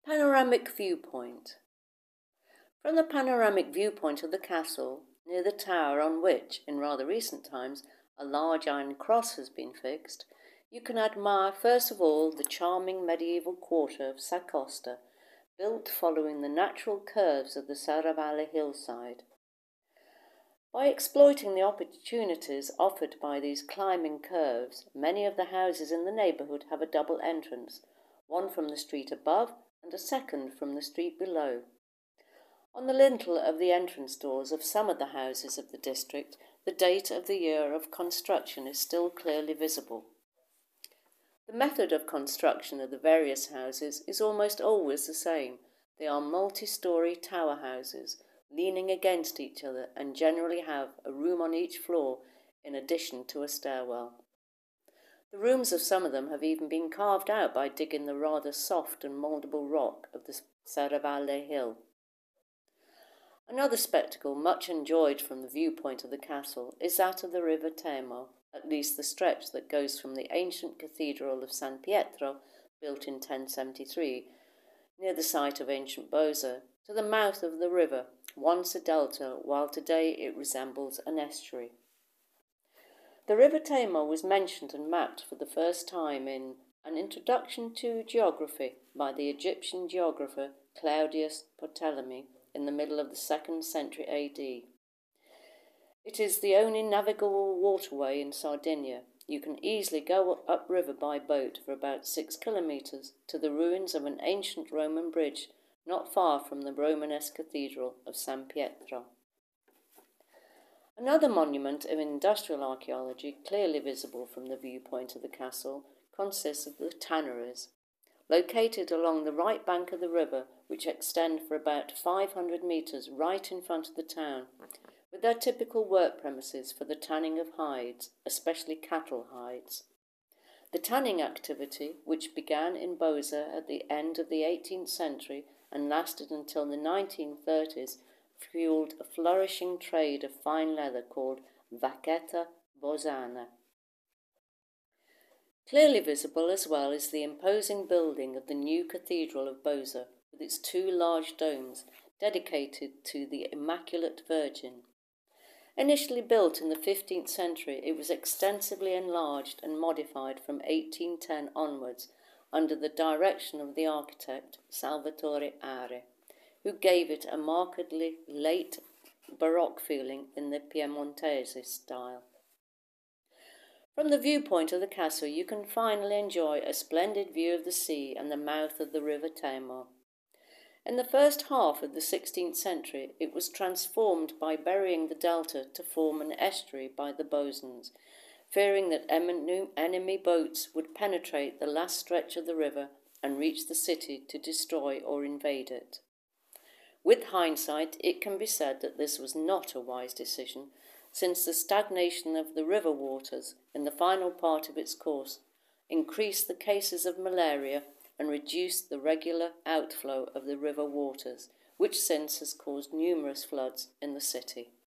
Panoramic viewpoint. From the panoramic viewpoint of the castle, near the tower on which, in rather recent times, a large iron cross has been fixed, you can admire first of all the charming medieval quarter of Sa Costa, built following the natural curves of the Serravalle hillside. By exploiting the opportunities offered by these climbing curves, many of the houses in the neighbourhood have a double entrance, one from the street above and a second from the street below. On the lintel of the entrance doors of some of the houses of the district, the date of the year of construction is still clearly visible. The method of construction of the various houses is almost always the same. They are multi-storey tower houses, leaning against each other, and generally have a room on each floor in addition to a stairwell. The rooms of some of them have even been carved out by digging the rather soft and mouldable rock of the Serravalle hill. Another spectacle much enjoyed from the viewpoint of the castle is that of the River Temo, at least the stretch that goes from the ancient cathedral of San Pietro, built in 1073, near the site of ancient Bosa, to the mouth of the river, once a delta, while today it resembles an estuary. The River Temo was mentioned and mapped for the first time in An Introduction to Geography by the Egyptian geographer Claudius Ptolemy in the middle of the 2nd century AD. It is the only navigable waterway in Sardinia. You can easily go upriver by boat for about 6 kilometres to the ruins of an ancient Roman bridge not far from the Romanesque Cathedral of San Pietro. Another monument of industrial archaeology clearly visible from the viewpoint of the castle consists of the tanneries, located along the right bank of the river, which extend for about 500 metres right in front of the town, with their typical work premises for the tanning of hides, especially cattle hides. The tanning activity, which began in Bosa at the end of the 18th century and lasted until the 1930s, fueled a flourishing trade of fine leather called Vaqueta Bosana. Clearly visible as well is the imposing building of the new Cathedral of Bosa, with its 2 large domes dedicated to the Immaculate Virgin. Initially built in the 15th century, it was extensively enlarged and modified from 1810 onwards under the direction of the architect Salvatore Are, who gave it a markedly late Baroque feeling in the Piemontese style. From the viewpoint of the castle, you can finally enjoy a splendid view of the sea and the mouth of the River Temo. In the first half of the 16th century, it was transformed by burying the delta to form an estuary by the Bosans, fearing that enemy boats would penetrate the last stretch of the river and reach the city to destroy or invade it. With hindsight, it can be said that this was not a wise decision, since the stagnation of the river waters in the final part of its course increased the cases of malaria and reduced the regular outflow of the river waters, which since has caused numerous floods in the city.